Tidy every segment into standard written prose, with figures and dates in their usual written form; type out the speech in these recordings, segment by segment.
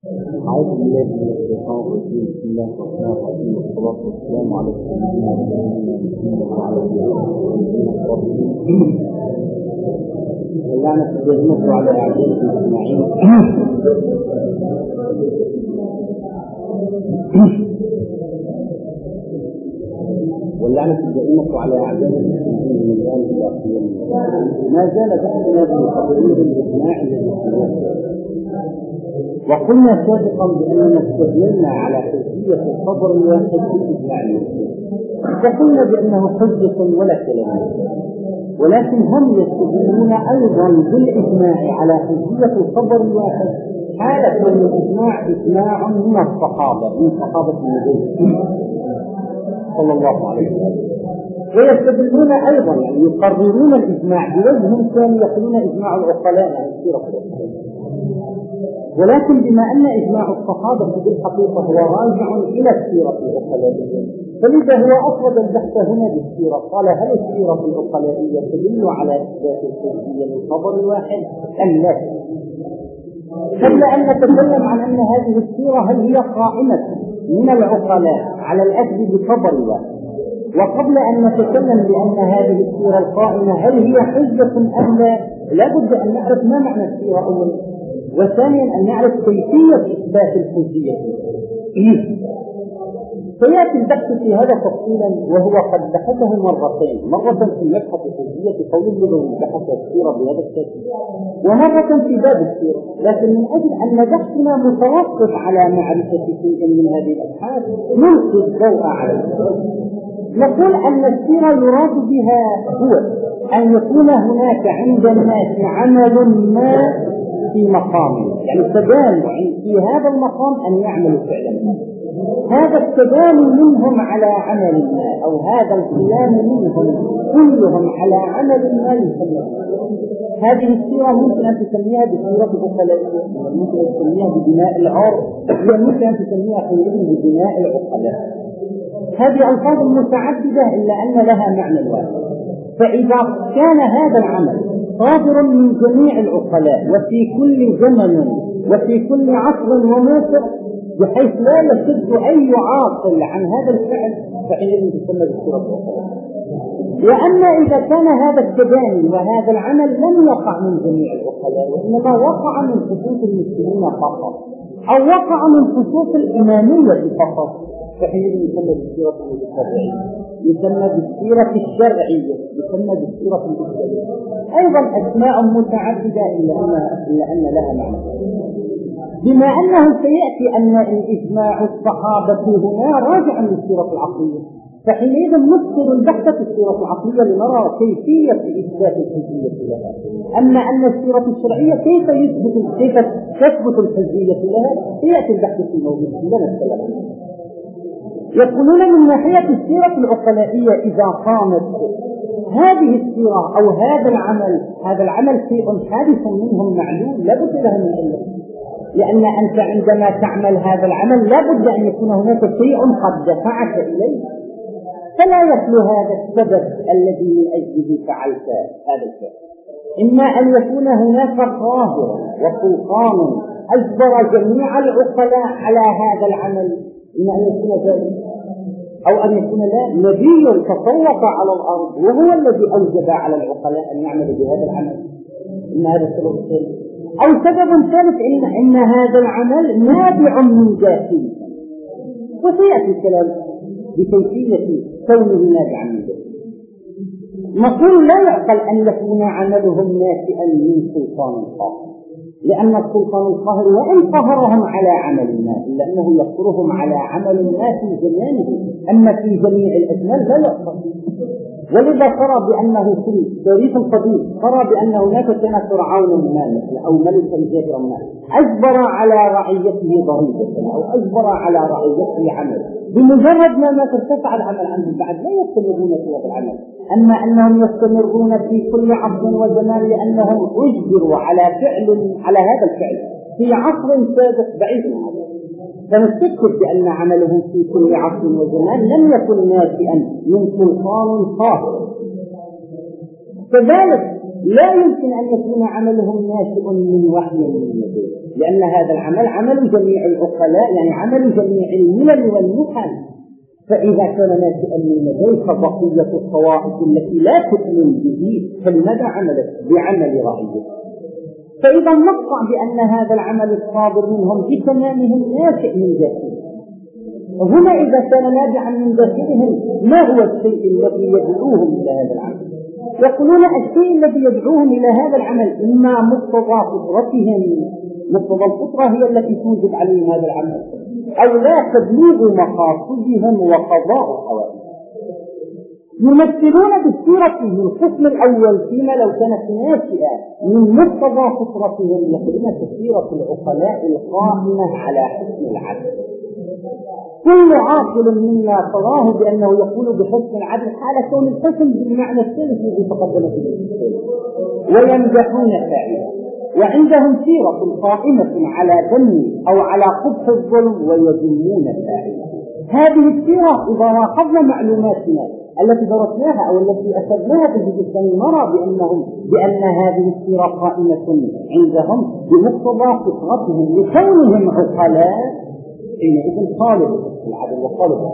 أعوذ بالله من الشيطان الرجيم. بسم الله الرحمن الرحيم، والصلاة والسلام على سيدنا محمد وعلى آله وصحبه اللعنة الدائمة على أعدائهم أجمعين. واللعنة الدائمة على أعدائهم من الآن إلى قيام الساعة. ما زال بحثنا بتقرير الإجماع للمسلمين، وقلنا سابقا بأننا استدللنا على حجية الخبر الواحد بالإجماع المسلم، وقلنا بأنه حجة ولا كلام، ولكن هم يستدلون أيضا بالإجماع على حجية الخبر الواحد حالة كون الإجماع إجماع من الصحابة، من صحابة النبي صلى الله عليه وسلم، ويستدلون أيضا يعني يقررون الإجماع بوجه ثاني، يقولون إجماع العقلاء عن سيرة الرسول. ولكن بما أن إجماع الصحابة بالحقيقة هو راجع إلى السيرة العقلائية، فلذا هو أفرد البحث هنا بالسيرة. قال: هل السيرة العقلائية تدل على إثبات الحجية للخبر الواحد أم لا؟ قبل أن نتكلم عن أن هذه السيرة هل هي قائمة من العقلاء على الأخذ بخبر واحد، وقبل أن نتكلم بأن هذه السيرة القائمة هل هي حجة أم لا، لابد أن نعرف ما معنى السيرة أولا، وثانيا أن نعرف كيفية إثبات الحجية. سيأتي البحث في هذا تفصيلا، وهو قد بحثه مرتين، مرة في مبحث الحجية قول اللغوي بحث السيرة بهذا الشكل، ومرة في باب السيرة. لكن من أجل أن بحثنا متوقف على معرفة شيء من هذه الأبحاث نلقي الضوء عليه. نقول أن السيرة يراد بها هو أن يكون هناك عند الناس عمل ما في مقام، يعني تجانب في هذا المقام أن يعملوا فعلا، هذا التجانب منهم على عمل ما، أو هذا القيام منهم كلهم على عمل ما يسمى. هذه السيرة ممكن أن تسميها بسيرة العقلائية، ممكن أن تسميها ببناء العرف، ممكن أن تسميها حينئذ ببناء العقلاء. هذه ألفاظ متعددة إلا أن لها معنى واحد. فإذا كان هذا العمل صادر من جميع العقلاء وفي كل زمن وفي كل عصر وموقف، بحيث لا يشد أي عاقل عن هذا الفعل، فحينئذ تسمى بالسيرة العقلائية. وأما إذا كان هذا التباني وهذا العمل لم يقع من جميع العقلاء، وإنما وقع من خصوص المسلمين فقط، أو وقع من خصوص الإمامية فقط، فحينئذ يسمى بالسيرة الشرعية، يسمى بالسيرة الشرعية، يسمى بالسيرة الإسلامية. أيضا أسماء متعددة إلا أن لها معنى. بما أنه سيأتي أن الإجماع الصحابة هنا راجع للسيرة العقلية، فحينئذ نفصل البحث في السيرة العقلية لنرى كيفية إثبات الحجية لها. أما أن السيرة الشرعية كيف تثبت الحجية لها، سيأتي البحث في موضوع لا نتكلم عنه. يقولون من ناحية السيرة العقلائية إذا قامت هذه السيرة أو هذا العمل شيء حادث منهم معلوم، لا بد له من علة، لأن أنت عندما تعمل هذا العمل لا بد أن يكون هناك شيء قد دفعك إليه، فلا يخلو هذا السبب الذي من أجله فعلت هذا الفعل. إما أن يكون هناك قاهر وسلطان أجبر جميع العقلاء على هذا العمل، إما أن يكون ذلك، أو أن يكون لا نبي تسلط على الأرض وهو الذي أوجب على العقلاء أن يعملوا بهذا العمل، إن هذا السبب الثالث. أو سبب ثالث إن هذا العمل نابع من ذاته، وسيأتي الكلام بكيفية كونه نابعا من ذاته. نقول لا يعقل أن يكون عملهم ناشئا من سلطان قاهر، لأن السلطان القاهر وإن قهرهم على عمل ما إلا أنه يقهرهم على عمل ما في زمانه، أما في جميع الأزمان لا يعقل. ولذا ترى بأنه في التاريخ القديم ترى بأن هناك كان فرعون ما مثل أو ملكا جابرا ما أجبر على رعيته ضريبة أو أجبر على رعيته عمل، بمجرد ما ترتفع العمل عنهم بعد لا يستمرون في هذا العمل. أما أنهم يستمرون في كل عصر وزمان لأنهم أجبروا على هذا الفعل في عصر سابق بعيد عنه، فنستكد بأن عملهم في كل عصر وزمان لم يكن ناشئا من سلطان قاهر. كذلك لا يمكن أن يكون عملهم ناشئ من وحي من النبي، لأن هذا العمل عمل جميع العقلاء، يعني عمل جميع الملل والنحل. فإذا كان ناشئا من لديك بقية الطوائف التي لا تؤمن به فلماذا عملت بعمل رأيه؟ فإذا نقطع بأن هذا العمل الصادر منهم بتمامه ناشئ من ذاتهم. هنا إذا كان نابعا من داخلهم ما هو الشيء الذي يدعوهم إلى هذا العمل؟ يقولون الشيء الذي يدعوهم إلى هذا العمل إما مقتضى فطرتهم، مقتضى الفطرة هي التي توجب عليهم هذا العمل، أو لا تبليغ مقاصدهم وقضاء حوائجهم. يمثلون بالصورة من القسم الأول فيما لو كانت ناشئة من مقتضى فطرتهم، يقولون كثيرة العقلاء القائمة على حسن العدل. كل عاقل منا تراه بأنه يقول بحسن العدل حال كون الحسن بالمعنى الثالث الذي تقدم في المثال، ويمدحون فاعله، وعندهم سيرة قائمة على ذم أو على قبح الظلم ويذمون فاعله. هذه السيرة إذا لاحظنا معلوماتنا التي درسناها أو التي أخذناها في الجزء الثاني نرى بأن هذه السيرة قائمة عندهم بمقتضى فطرتهم لكونهم عقلاء، حينئذ طالبوا العدل وطالبوا.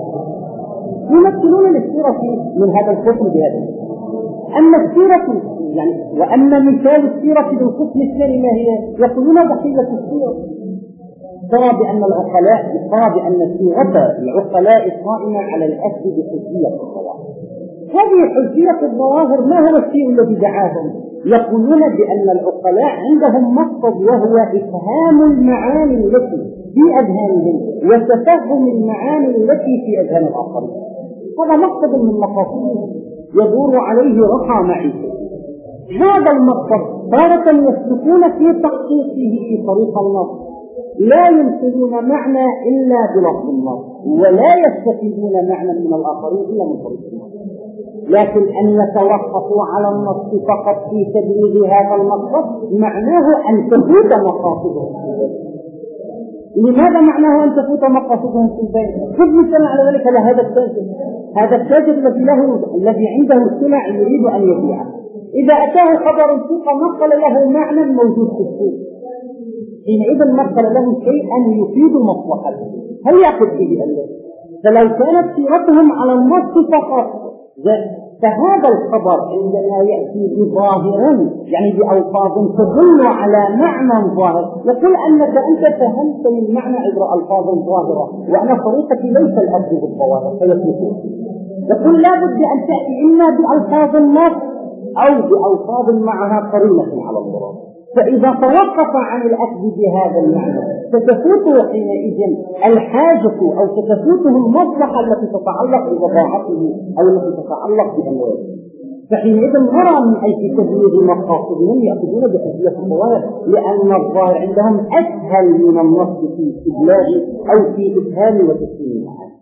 يمثلون السيرة من هذا القسم بهذا. أما السيرة يعني وأما مثال السيرة في القسم الثاني ما هي؟ يقولون بقية السيرة ترى بأن العقلاء بأن سيرة العقلاء قائمة على الأخذ بحجية الظواهر. هذه حجية الظواهر ما هو الشيء الذي دعاهم؟ يقولون بأن العقلاء عندهم مقصد وهو إفهام المعاني التي في أذهانهم وتفهم المعاني التي في أذهان الآخرين. هذا مقصد من مقاصده يدور عليه رقى معيشته. هذا المقصد تارة يسلكون في تحقيقه في طريق النص، لا ينقلون معنى إلا بلفظ النص، ولا يستفيدون معنى من الآخرين إلا من طريق النص، لكن أن يتوقفوا على النص فقط في تبليغ هذا المقصد معناه أن تفوت مقاصدهم في البيت. لماذا معناه أن تفوت مقاصدهم في البيت؟ خذ مثلا على ذلك لهذا التاجر، هذا التاجر الذي عنده السلع يريد أن يبيعها، إذا أتاه خبر السوق نقل له معنى موجود في السوق، حينئذ نقل له شيئا يفيد مصلحته، هل يأخذ به أم لا؟ فلو كانت سيرتهم على النص فقط فهذا الخبر عندما يأتي بظاهرا يعني بألفاظ تدل على معنى ظاهر، يقول أنك أنت فهمت من معنى عبر ألفاظ ظاهرة وأنا طريقتي ليس الأرض بالظواهر فيثبتون. يقول لا بد أن تأتي إما بألفاظ النص أو بألفاظ معها قرينة على المراد، فإذا توقف عن الأخذ بهذا المعنى ستفوته حينئذ الحاجة أو ستفوته المصلحة التي تتعلق ببضاعته أو التي تتعلق بأمواله. فحينئذ نرى من أي تبليغ مقاصدهم يأخذون بحجية الظواهر، لأن الظاهر عندهم أسهل من النص في إبلاغ أو في إفهام وتفهيم المعاني.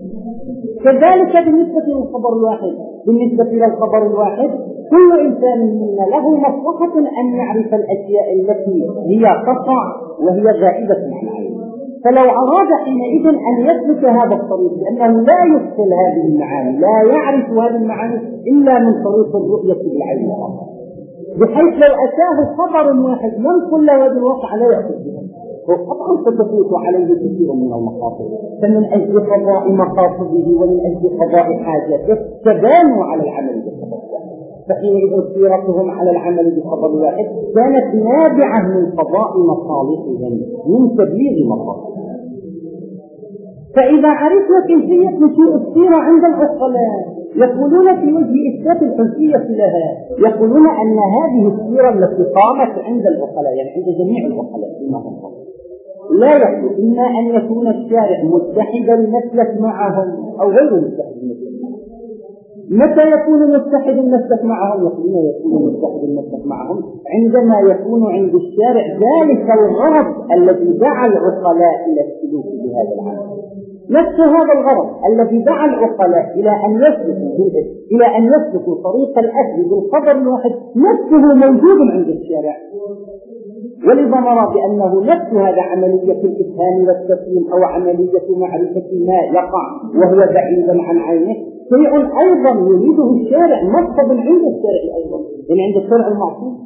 كذلك بالنسبة للخبر الواحد، بالنسبة للخبر الواحد كل إنسان منا له مصلحة أن يعرف الأشياء التي هي تقع وهي غائبة عن عينه، فلو أراد حينئذ أن يسلك هذا الطريق لأنه لا يدخل هذه المعاني، لا يعرف هذه المعاني إلا من طريق الرؤية بالعين فقط، بحيث لو أتاه خبر واحد ينقل له هذا الواقع لا يأخذ به، وقطعا ستفوت عليه كثير من المقاصد. فمن أجل قضاء مقاصده ومن أجل قضاء حاجته تبانوا على العمل بالخبر، فحينئذ سيرتهم على العمل بخبر واحد كانت نابعة من قضاء مصالحهم من تبليغ مقاصدهم. فإذا عرفنا كيفية نشوء السيرة عند العقلاء يقولون في وجه إثبات الحجية لها، يقولون أن هذه السيرة التي قامت عند العقلاء يعني عند جميع العقلاء فيما هم لا يحدث إما أن يكون الشارع متحد المسلك معهم أو غير متحد المسلك معهم. متى يكون متحد المسلك معهم؟ يقولون يكون متحد المسلك معهم عندما يكون عند الشارع ذلك الغرض الذي دعا العقلاء إلى السلوك بهذا العمل، نفس هذا الغرض الذي دعا العقلاء إلى أن يسلكوا طريق الأخذ بالخبر الواحد نفسه موجود عند الشارع. ولذا نرى بأنه نفس هذا عملية الإفهام والتفهيم أو عملية معرفة ما يقع وهو بعيدا عن عينه شيء أيضا يريده الشارع، مقصد عند الشارع أيضا، يعني عند الشارع المعصوم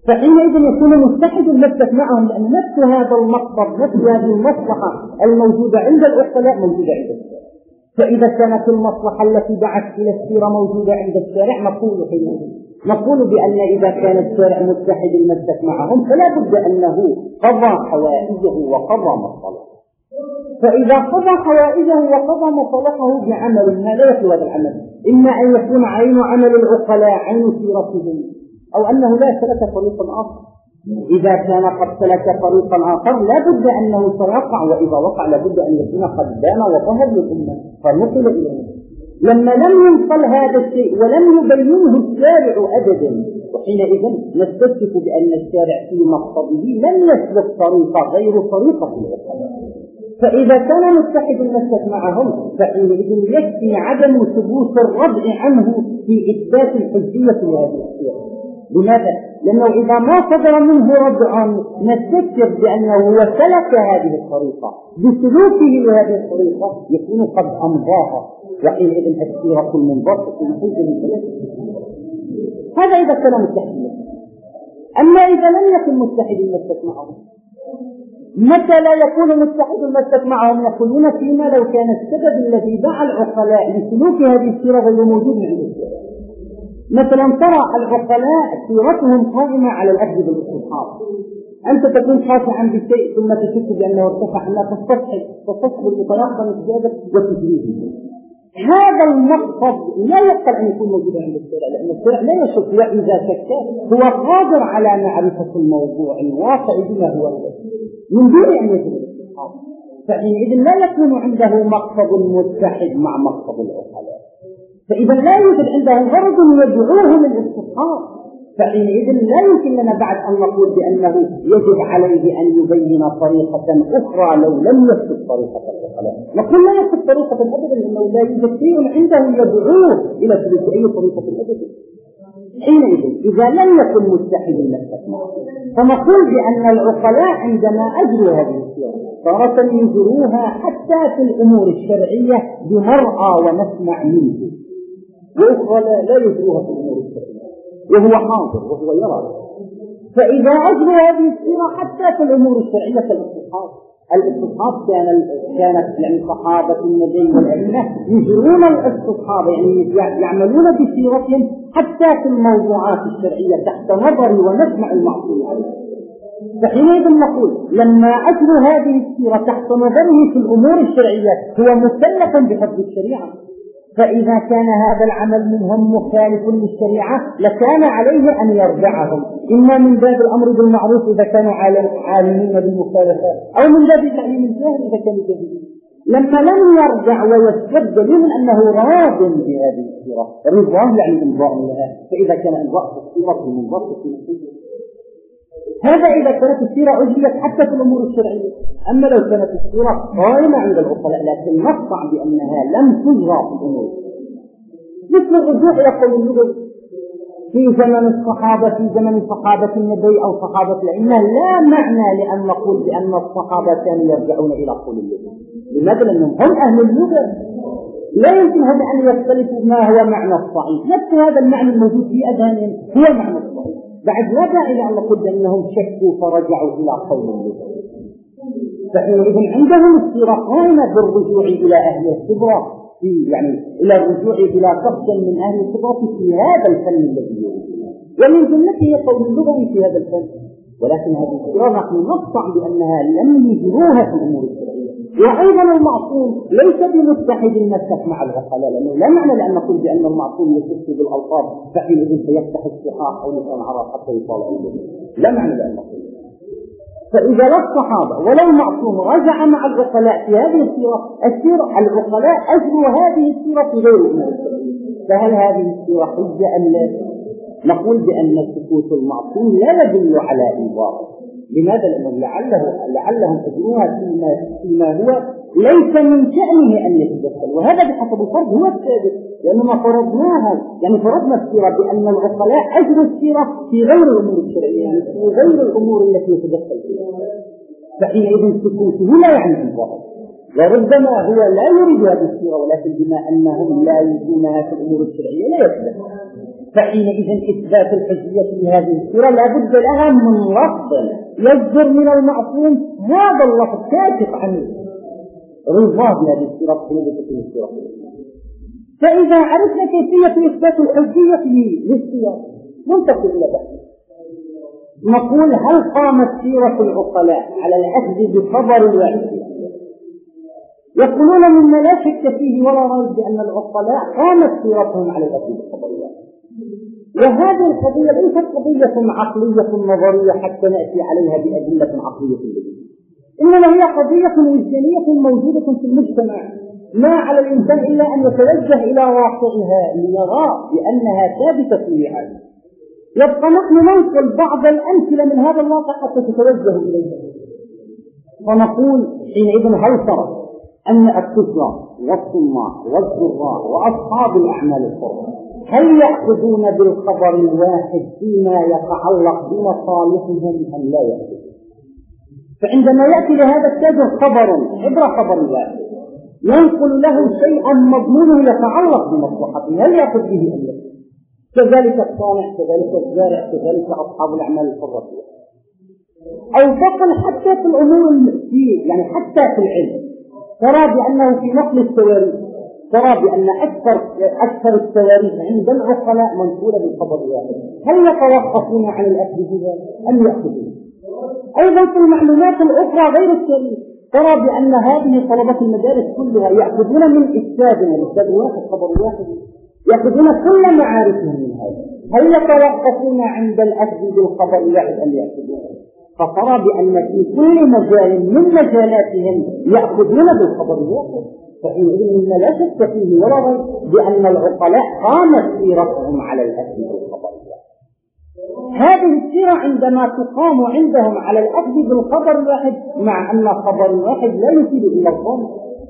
فحينئذ يكون متحد المسلك معهم، لأن نفس هذا المقصد نفس هذه المصلحة الموجودة عند العقلاء موجودة عند الشارع. فإذا كانت المصلحة التي دعت إلى السيرة موجودة عند الشارع نقول بأن إذا كان الشارع متحد المسلك معهم فلا بد أنه قضى حوائجه وقضى مصالحه. فإذا قضى حوائجه وقضى مصالحه بعمل ما لا يخلو هذا العمل، إما أن يكون عين عمل العقلاء عين سيرتهم، أو أنه لا سلك طريقا آخر. إذا كان قد سلك طريقا آخر لا بد أنه سيقع، وإذا وقع لا بد أن يكون قد بان وظهر للأمة فنقل إليه. لما لم ينقل هذا الشيء ولم يبينه الشارع أبدا، وحينئذ نستشف بأن الشارع في مقصده لم يسلك طريقة غير طريقة العقلاء. فإذا كان متحد المسلك معهم فحينئذ يكفي عدم ثبوت الردع عنه في إثبات الحجية لهذه السيرة. لماذا؟ لأنه إذا ما صدر منه ردع نستشف بأنه هو سلك هذه الطريقة، بسلوكه لهذه الطريقة يكون قد أمضاها، وحينئذ السيرة المنضبطة في حجة من ثلاثة. هذا إذا كان متحد المسلك. أما إذا لم يكن متحد المسلك معهم، متى لا يكون متحد المسلك معهم؟ يقولون فيما لو كان السبب الذي دعا العقلاء لسلوك هذه السيرة غير موجود عند الشارع. مثلا ترى العقلاء سيرتهم قائمة على الأخذ بالاستصحاب. أنت تكون خاشعا بشيء ثم تشك بأنه ارتفع لا تستصحب وتيقن إجابة وتجريبه. هذا المقصد لا يقبل أن يكون موجودا عند الشارع، لأن الشارع لا يشك، وإذا شك هو قادر على معرفة الموضوع الواقع بما هو من دون أن يجب الاستصحاب. فحينئذ لا يكون عنده مقصد متحد مع مقصد العقلاء، فإذا لا يوجد عنده غرض يدعوه للاستصحاب. فحينئذ لا يمكن لنا بعد أن نقول بأنه يجب عليه أن يبين طريقة أخرى لو لم يسلك طريقة العقلاء. نقول لا يسلك طريقة أبدا، لأنه لا يوجد شيء عنده يدعوه إلى سلوك أي طريقة أبدا. حينئذ إذا لم يكن متحد المسلك معه فنقول بأن العقلاء عندما أجروا هذه السيرة تارة يجروها حتى في الأمور الشرعية بمرأى ونسمع منه، وأخرى لا يجروها في الأمور الشرعية وهو حاضر وهو يرى. فإذا أجروا هذه السيرة حتى في الأمور الشرعية الاستصحاب كانت يعني صحابة النبي والأئمة يجرون الاستصحاب، يعني يعملون بسيرتهم حتى في الموضوعات الشرعية تحت نظر ونسمع المعصوم عليه. فحينئذ نقول لما أجروا هذه السيرة تحت نظره في الأمور الشرعية هو مكلف بحفظ الشريعة، فإذا كان هذا العمل منهم مخالف للشريعة لكان عليه أن يرجعهم، إما من باب الأمر بالمعروف إذا كانوا عالمين بالمخالفات، أو من باب تعليم الجاهل إذا كانوا جاهلين. لما لم يرجع ويثبت دليل أنه راض بهذه السيرة، رضاه يعني إمضاء لها، فإذا كان إمضاء السيرة المنضبط في نفسه هذا إذا كانت السيرة أجريت حتى في الأمور الشرعية. أما لو كانت السيرة قائمة عند العقلاء لكن نقطع بأنها لم تجرى في الأمور، مثل الرجوع إلى قول اللغة في زمن الصحابة، في زمن صحابة النبي أو صحابة الأئمة، لا معنى لأن نقول بأن الصحابة كانوا يرجعون إلى قول اللغة. لماذا؟ لأنهم هم أهل اللغة، لا يمكنهم أن يختلفوا ما هو معنى الصحيح، نفس هذا المعنى الموجود في أذهانهم هو معنى الصحيح. بعد لا داعي أن نقول بأنهم شكوا فرجعوا إلى قول اللغة. فحينئذ عندهم السيرة قائمة بالرجوع إلى أهل الخبرة، يعني إلى الرجوع إلى شخص من أهل الخبرة في هذا الفن الذي يريدونه، ومن جملته قول اللغوي في هذا الفن. ولكن هذه السيرة نحن نقطع بأنها لم يجروها في الأمور الشرعية. وأيضا المعصوم ليس بمتحد المسلك مع العقلاء، لأنه لا معنى لأن نقول بأن المعصوم يشك بالألفاظ فحينئذ سيفتح الصحاح أو لسان عرب حتى يطالع اللغة، لا معنى لأن نقول. فإذا لا الصحابة ولا المعصوم رجع مع العقلاء في هذه السيرة العقلاء أجروا هذه السيرة في غير أمور الشرعية، فهل هذه السيرة حجة أم لا؟ نقول بأن سكوت المعصوم لا يدل على إنظاره. لماذا؟ لأنه لعلهم أجروها فيما هو ليس من شأنه أن يتدخل، وهذا بحسب الفرض هو الثابت، لأننا فرضناها، يعني فرضنا السيرة بأن العقلاء أجروا السيرة في غير الأمور الشرعية، يعني في غير الأمور التي يتدخل فيها. فحينئذ سكوته لا يعني إنظاره، وربما هو لا يريد هذه السيرة، ولكن بما أنهم لا يجونها في الأمور الشرعية لا يتدخل. فحينئذ إثبات الحجية لهذه السيرة لا بد لها من لفظ يصدر من المعصوم هذا اللفظ كاشف عن رضاه بهذه السيرة حينئذ تكون السيرة. فإذا عرفنا كيفية إثبات الحجية للسيرة ننتقل إلى بحث نقول هل قامت سيرة العقلاء على الأخذ بخبر واحد؟ يقولون مما لا شك فيه ولا ريب بأن العقلاء قامت سيرتهم على الأخذ بخبر واحد، وهذه القضية ليست قضية عقلية نظرية حتى نأتي عليها بأدلة عقلية بديهية، إنما هي قضية وجدانية موجودة في المجتمع ما على الإنسان إلا أن يتوجه إلى واقعها ليرى بأنها ثابتة في هذا. يبقى نحن ننقل بعض الأمثلة من هذا الواقع حتى تتوجه إليها، فنقول حينئذ هل ترى أن التجار والصناع والزراع وأصحاب الأعمال الحرة هل يأخذون بالخبر الواحد فيما يتعلق بمصالحهم أم لا يأخذون؟ فعندما يأتي لهذا التاجر خبر عبر خبر واحد ينقل له شيئا مضمونه يتعلق بمصلحته هل يأخذ به أم لا؟ كذلك الصانع كذلك الزارع كذلك أصحاب الأعمال الحرة، أو فقل حتى في الأمور يعني حتى في العلم ترى بأنه في نقل التواريخ ترى بأن أكثر التواريخ عند العقلاء منقولة بالخبر الواحد، هل يتوقفون عن الأخذ بها أم يأخذون؟ أيضا في المعلومات الأخرى غير التاريخ ترى بأن هذه طلبة المدارس كلها يأخذون من أستاذ واحد خبر واحد، يأخذون كل معارفهم من هذا، هل يتوقفون عند الأخذ بالخبر الواحد أم يأخذون؟ فترى بأن في كل مجال من مجالاتهم يأخذون بالخبر الواحد، فحينئذ مما لا شك فيه ولا ريب بأن العقلاء قامت سيرتهم على الأخذ بالخبر الواحد. هذه السيرة عندما تقام عندهم على الأخذ بالخبر الواحد مع أن الخبر الواحد لا يفيد إلا الظن،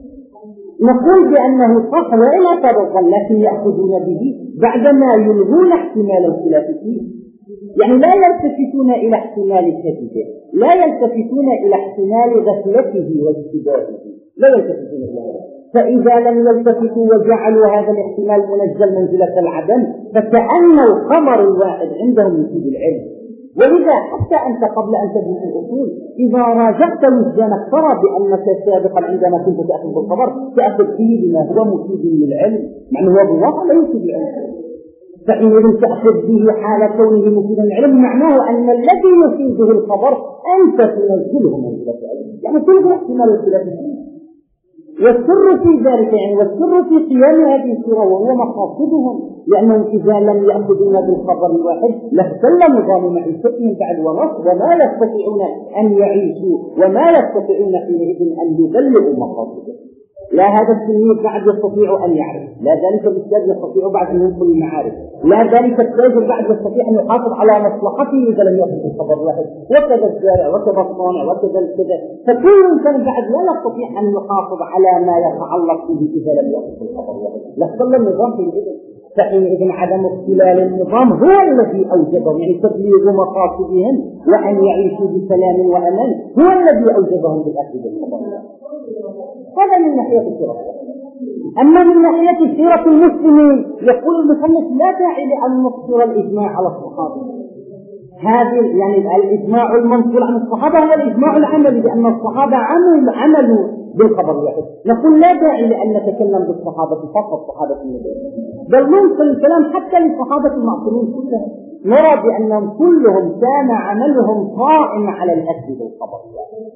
نقول بأنه صح وإن أثر الظن لكن يأخذون به بعدما يلغون احتمال الخلاف فيه، يعني لا يلتفتون إلى احتمال كذبه، لا يلتفتون إلى احتمال غفلته واجتباهه، لا يلتفتون إلى هذا. فإذا لم يلتفتوا وجعلوا هذا الاحتمال منزل منزلة العدم فكأن الخبر الواحد عندهم يفيد العلم. ولذا حتى أنت قبل أن تدرس الأصول إذا راجعت وجدانك ترى بأنك سابقا عندما كنت تأخذ بالخبر تأخذ فيه بما هو مفيد للعلم مع أنه بالواقع لا يفيد العلم، فإن تأخذ به حال كونه مفيدا للعلم معناه أن الذي يفيده الخبر أنت تنزله منزلة العلم، يعني تلغي احتمال الخلاف فيه. والسر في ذلك يعني والسر في قيام هذه السورة وهو مقاصدهم، لأنهم إذا لم يأخذون بالخبر الواحد لاختل نظام معيشتهم بعد ونص وما يستطيعون أن يعيشوا وما يستطيعون حينئذ أن يبلغوا مقاصدهم. لا هذا التلميذ بعد يستطيع أن يعرف، لا ذلك الأستاذ يستطيع بعد أن ينقل المعارف، لا ذلك التاجر بعد يستطيع أن يحافظ على مصلحته إذا لم يأخذ بالخبر الواحد، وكذا الزارع وكذا الصانع وكذا كذا، فكل إنسان بعد لا يستطيع أن يحافظ على ما يتعلق به إذا لم يأخذ بالخبر الواحد، لاختل النظام في الإذن. فحينئذ عدم اختلال النظام هو الذي أوجبهم، يعني تبليغ مقاصدهم وأن يعيشوا بسلام وأمان هو الذي أوجبهم بالأخذ بالخبر الواحد. هذا من ناحية السيرة. أما من ناحية سيرة المسلمين يقول المصنف لا داعي لأن نقصر الإجماع على الصحابة، هذه يعني الإجماع المنقول عن الصحابة هو الإجماع العملي بأن الصحابة عملوا بالخبر الواحد، نقول لا داعي لأن نتكلم بالصحابة فقط صحابة النبي، بل ننقل الكلام حتى للصحابة المعصومين كلهم، نرى بأنهم كلهم كان عملهم قائم على الأخذ بالخبر الواحد.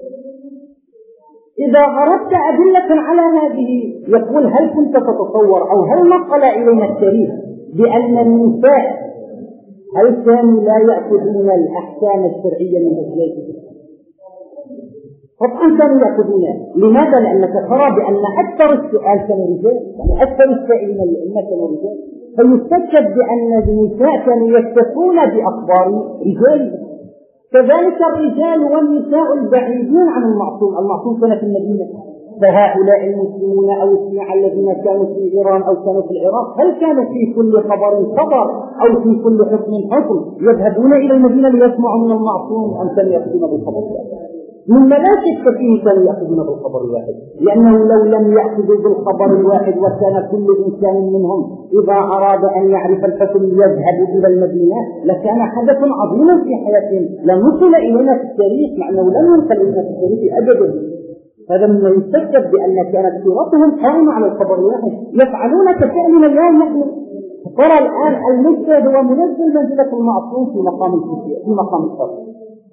إذا أردت أدلة على هذه يقول هل كنت تتصور أو هل نقل إلينا التاريخ بأن النساء هل كانوا لا يأخذون الأحكام الشرعية من أجلها؟ طبعا كانوا يأخذونها. لماذا؟ لأنك ترى بأن أكثر السؤال كانوا رجال، يعني أكثر السائلين الأمة كانوا رجال، فيستشهد بأن النساء كانوا يكتفون بأخبار رجال. كذلك الرجال والنساء البعيدون عن المعصوم كان في المدينة، فهؤلاء المسلمون أو الشيعة الذين كانوا في إيران أو كانوا في العراق هل كانوا في كل خبر أو في كل حكم يذهبون إلى المدينة ليسمعوا من المعصوم أم كانوا يأخذون بالخبر؟ مما لا شك فيه كانوا يأخذون بالخبر الواحد، لأنه لو لم يأخذوا بالخبر الواحد وكان كل إنسان منهم إذا أراد أن يعرف الحكم يذهب إلى المدينة لكان حدث عظيم في حياتهم لنقل إلينا في التاريخ، مع أنه لم ينقل إلينا في التاريخ أبدا. هذا مما يستكتب بأن كانت سيرتهم قائمة على الخبر الواحد، يفعلون كفعلنا اليوم نحن. ترى الآن المجتهد هو منزل منزلة المعصوم في مقام الشرع.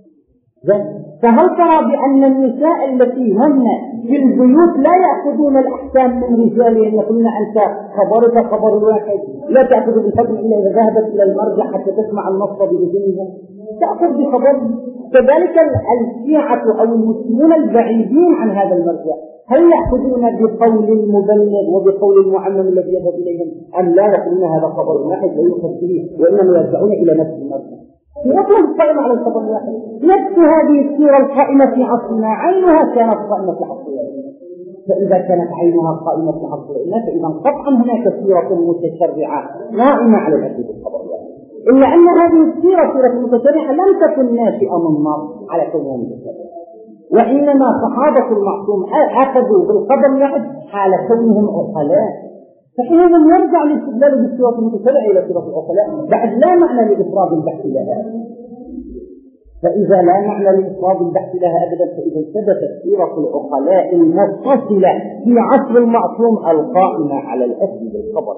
فهل ترى بأن النساء التي هن في البيوت لا يأخذون الأحكام من رجالهن؟ يقولون أنت خبرك خبر الواحد، لا تأخذ بالحكم إلا إذا ذهبت إلى المرجع حتى تسمع النص بإذنها، تأخذ بخبر. كذلك الشيعة أو المسلمون البعيدين عن هذا المرجع هل يأخذون بقول المبلغ وبقول المعمم الذي يذهب إليهم أم لا؟ يقولون هذا خبر واحد لا يؤخذ به، وإنما يرجعون إلى نفس المرجع. سيرتهم القائمة على الخبر الواحد، نفس هذه السيرة القائمة في عصرنا عينها كانت قائمة في عصرنا. فإذا كانت عينها قائمة في عصرنا فإذا قطعا هناك سيرة متشرعة قائمة على الأخذ بالخبر الواحد، إلا أن هذه السيرة سيرة متشرعة لم تكن ناشئة من النار على كونها متشرعة، وإنما صحابة المعصوم أخذوا بالخبر الواحد حال كونهم عقلاء. فحينئذ يرجع الاستدلال بالسيرة المتشرعة إلى سيرة العقلاء بعد لا معنى لإفراد البحث لها. فإذا لا معنى لإفراد البحث لها أبدا فإذا ثبتت سيرة العقلاء المتصلة في عصر المعصوم القائمة على الأخذ بالخبر.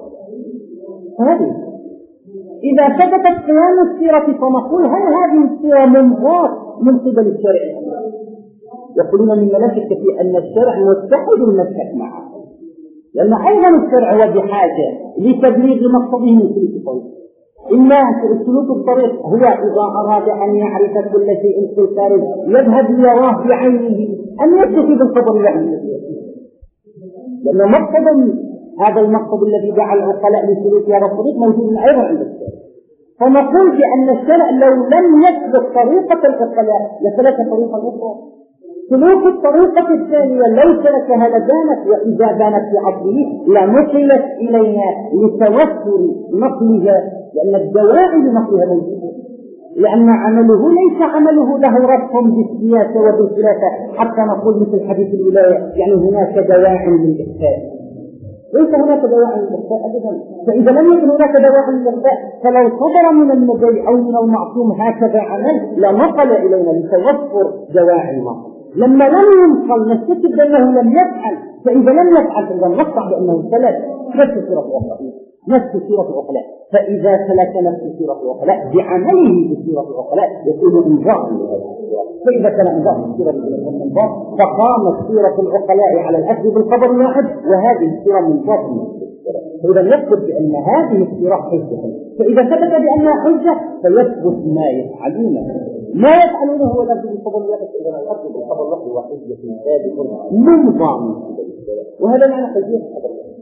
هذه إذا ثبتت قيام السيرة فنقول هل هذه السيرة منضبط من قبل الشرع؟ يقولون من لا شك في أن الشرع متحد المسلك معه، لأن أيضا الشرع هو بحاجة لتبليغ مقصده من كل طريق. إما سلوك الطريق هو إذا أراد أن يعرف كل شيء في الخارج يذهب يراه بعينه أن يكتفي بالخبر الواحد، لأن مقصد هذا المقصد الذي دعا العقلاء لسلوك هذا الطريق موجود أيضا عند الشرع. فنقول بأن الشرع لو لم يسلك طريقة العقلاء لسلك طريقة أخرى. سلوك الطريقة الثانية لو سلكها لدانت، وإذا بانت في عصره لنقلت إلينا لتوفر نقلها، لأن الدواعي لنقلها موجودة، لأن عمله ليس عمله له ربط بالسياسة وبالخلافة حتى نقول مثل حديث الولاية يعني هناك دواعي للإخفاء. ليس هناك دواعي للإخفاء أبدا. فإذا لم يكن هناك دواعي للإخفاء فلو صدر من النبي أو من المعصوم هكذا عمل لنقل إلينا لتوفر دواعي المعصوم. لما لم ينقل نستكد بأنه لم يفعل، فإذا لم يفعل فإذا نقطع بأنه سلك نفس سيرة العقلاء، نفس سيرة العقلاء. فإذا سلك نفس سيرة العقلاء بعمله بسيرة العقلاء يكون انضاء لهذه السيرة. فإذا كان انضاء السيرة بالانضاء فقامت سيرة العقلاء على الأخذ بالخبر الواحد، وهذه السيرة منضاء من السيرة. فإذا يثبت بأن هذه السيرة حجة. فإذا ثبت بأنها حجة فيثبت ما يفعلونه، ما يفعلونه هو الأخذ بالخبر الواحد. إذا الأخذ بالخبر الواحد هو حجة ثابت منضاء من السيرة، وهذا معنى حجية الخبر الواحد.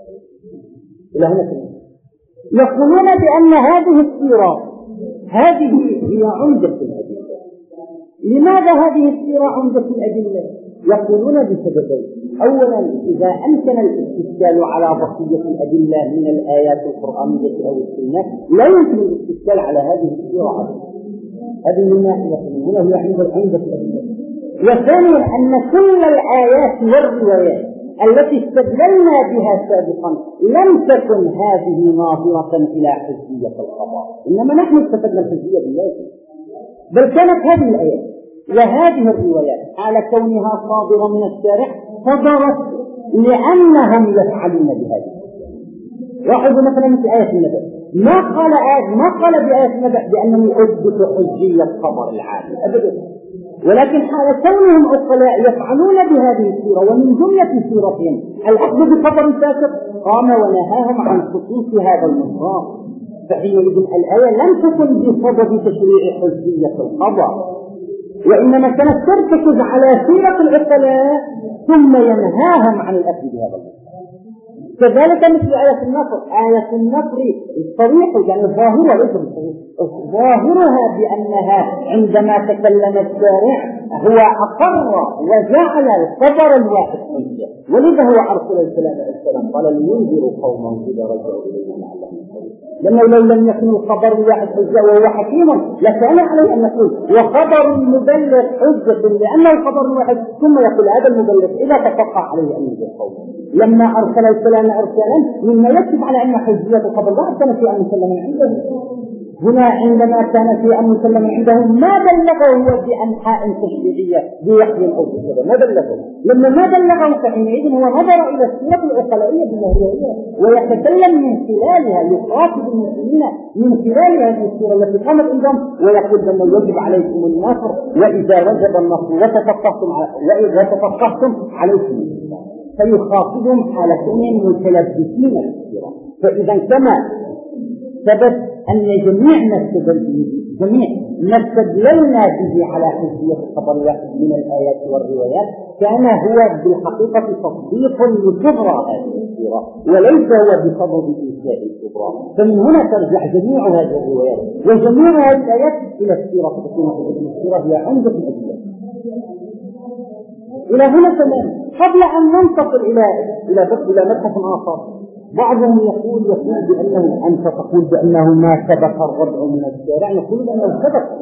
إلى هنا يقولون بأن هذه السيرة هذه هي عمدة الأدلة. لماذا هذه السيرة عمدة الأدلة؟ يقولون بسببين. أولا إذا أمكن الاستدلال على بقية الأدلة من الآيات القرآنية أو السنة لا يمكن الاستدلال على هذه السيرة أبدا. هذه من ناحية هنا هي عمدة الأدلة. وثانيا أن كل الآيات والروايات التي استدللنا بها سابقا لم تكن هذه ناظرة إلى حجية القضاء، إنما نحن استفدنا الحجية بالله، بل كانت هذه الآيات وهذه الروايات على كونها صادرة من الشارع صدرت لأنهم يفعلون بهذه. لاحظوا مثلا مثل آية النبأ، ما قال بآية النبأ بأنهم يثبتوا حجية خبر العادي أبدا، ولكن حال كونهم عقلاء يفعلون بهذه السورة ومن جملة سورتهم الأخذ بخبر ساكت قام ونهاهم عن خصوص هذا المصدر. فحينئذ الآية لم تكن بسبب تشريع حجية الخبر، وإنما كانت ترتكز على سيرة العقلاء ثم ينهاهم عن الأخذ بهذا المصدر. كذلك مثل آية النصر. آية النصر الصريح يعني ظاهرة ليس بالصريح، ظاهرها بأنها عندما تكلم الشارع هو أقر وجعل الخبر الواحد حجة، ولذا هو أرسل السلام عليه السلام قال لينذروا قومهم إذا رجعوا إليهم لعلهم يحذرون. لأنه لو لم يكن الخبر الواحد حجة وهو حكيم لكان عليه أن نقول وخبر المبلغ حجة لأنه خبر واحد، ثم يقول هذا المبلغ إذا تفقه عليه أن يجب قوله لما أرسل السلام إرسالا مما يكتب على أن حجية الخبر لا كان في أن مسلم عنده. هنا عندما كان في أن مسلم عنده ما بلغه هو بأنحاء تشريعية بوحي أو بكذا، ما بلغه. لما ما بلغه فحينئذ هو نظر إلى السيرة العقلائية بالمهوية ويتكلم من خلالها، يخاطب المسلمين من خلال هذه السورة التي قامت عندهم ويقول بأنه يجب عليكم النصر وإذا وجب النصر وإذا تفقهتم عليكم الإسلام، فيخاطبهم على كونهم متلبسين بالسيرة. فإذا كما ثبت أن جميع ما استدللنا به على حجية الخبر واحد من الآيات والروايات كان هو بالحقيقة تصديق لكبرى هذه السورة وليس هو بسبب إنشاء الكبرى. فمن هنا ترجع جميع هذه الروايات وجميع هذه الآيات إلى السورة، فتكون السورة هي عمدة الأدلة. إلى هنا تمام. قبل أن ننتقل إلى مبحث آخر، بعضهم يقول بأنه أنت تقول بأنه ما سبق الردع من الشارع، نقول بأنه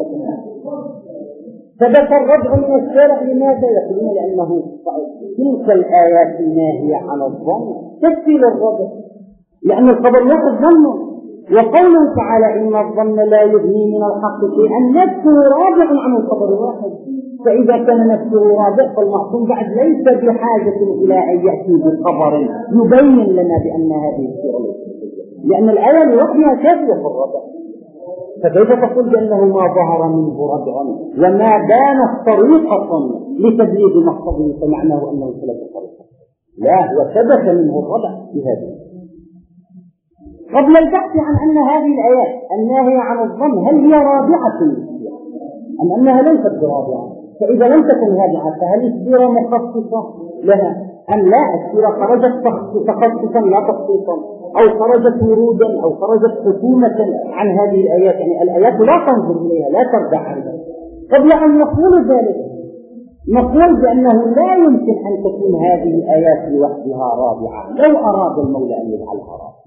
سبق الردع من الشارع. لماذا؟ يقولون لأنه تلك الآيات الناهية عن الظن تكفي للردع، لأن الخبر واحد ظن، وقوله تعالى إن الظن لا يغني من الحق شيئا نفسه رابع عن الخبر الواحد. فإذا كان نفسه رابع فالمعصوم بعد ليس بحاجة إلى أن يأتي بخبر يبين لنا بأن هذه السورة ليست، لأن الآية لوحدها كافية في الردع. فكيف تقول بأنه ما ظهر منه ردع وما بانت طريقة لتبليغ مقصده فمعناه أنه ثلاث طريقة؟ لا، وثبت منه الردع بهذه. قبل البحث عن أن هذه الآيات الناهية عن الظن هل هي رابعة أم أنها ليست برابعة؟ فإذا لم تكن رابعة فهل السورة مخصصة لها أم لا؟ السورة خرجت تخصصا لا تخصيصا، أو خرجت ورودا، أو خرجت حكومة عن هذه الآيات، يعني الآيات لا تنظر إليها لا ترجع عنها. قبل أن نقول ذلك نقول بأنه لا يمكن أن تكون هذه الآيات لوحدها رابعة لو أراد المولى أن يجعلها رابعة.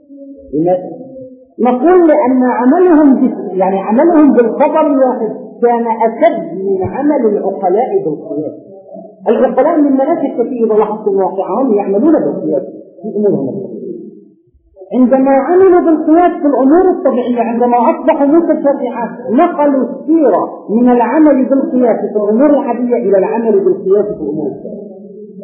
نقول لأن عملهم بالخبر الواحد كان أشد من عمل العقلاء بالقياس. العقلاء من مناسك كثير إذا لاحظتم واقعهم يعملون بالقياس في أمورهم. عندما عملوا بالقياس في الأمور الطبيعية، عندما أصبحوا متشرعات نقلوا السيرة من العمل بالقياس في الأمور العادية إلى العمل بالقياس في الأمور الشرعية.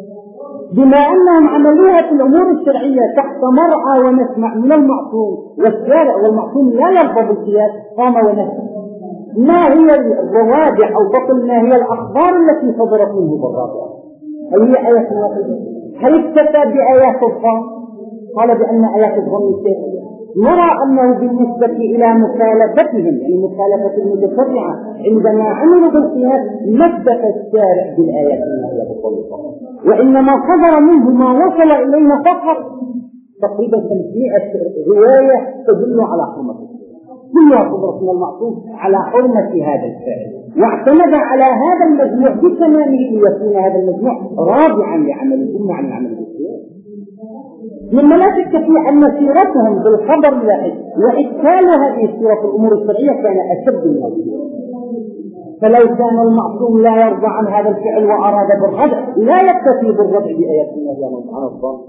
بما أنهم عملوها في الأمور الشرعية تحت مرعى ونسمع من المعصوم والشارع والمعصوم لا يرضى بالقياس، قام ونسمع ما هي الروابع أو بطل ما هي الأخبار التي صدرت منه بالرابع؟ هل هي آيات واحدة؟ هل اكتفى بآيات الظن؟ قال بأن آيات الظن كافية. نرى أنه بالنسبة إلى مخالفتهم يعني مخالفة المتشرعة عندما عملوا بالقياس نثبت الشارع بالآيات الناهية بالظن فقط، وإنما صدر منه ما وصل إلينا فقط تقريبا 500 رواية تدل على حرمة كلها قدرة من المعصوم على حرمة هذا الفعل، واعتمد على هذا المجموع بتمامه ليكون هذا المجموع رابعا لعمل الأمة عن عمل القياس. مما لا شك في أن سيرتهم بالخبر الواحد وإدخال هذه السورة في الأمور الشرعية كان أشد من السورة. فلو كان المعصوم لا يرضى عن هذا الفعل وأراد بالردع لا يكتفي بالردع بآيات الله عن الظن،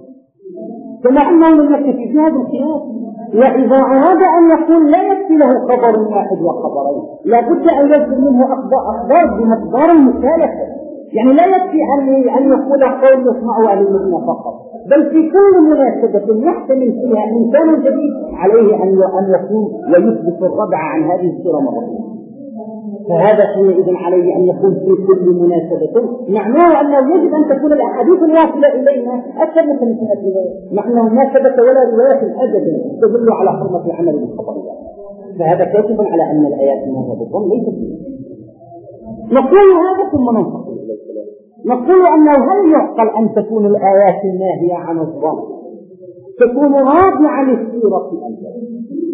كما أنه لم يكتفي في هذا القياس. وإذا أراد أن يقول لا يكفي له خبر واحد وخبرين، لا بد أن يذكر منه أخبار بمقدار المخالفة. يعني لا يكفي أن يقول قول يسمعه أهل المدينة فقط، بل في كل مناسبة يحتمل فيها إنسان جديد عليه أن يكون ويثبت الردع عن هذه السورة مرة. فهذا حينئذ عليه أن يكون في كل مناسبة، معناه أنه يجب أن تكون الأحاديث الواصلة إلينا أكثر من 500 رواية، مع أنه ما ثبت ولا رواية أبدا تدل على حرمة العمل بالخبر. فهذا كاتب على أن الآيات الناهية بالظن ليست فيه. نقول هذا ثم ننتقل إلى الكلام. نقول أنه هل يعقل أن تكون الآيات الناهية عن الظن تكون رابعة للسورة في أنفسها؟